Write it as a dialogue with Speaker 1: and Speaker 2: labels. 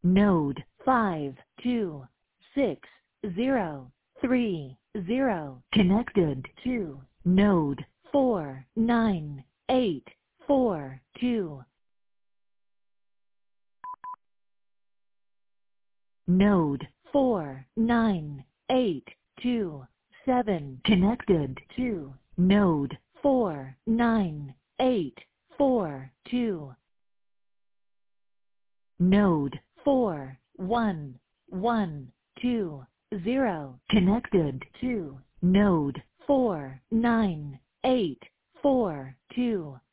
Speaker 1: Node 526030 connected to node 49842. Node 49827 connected to node 49842. Node 4112 connected to node 49842.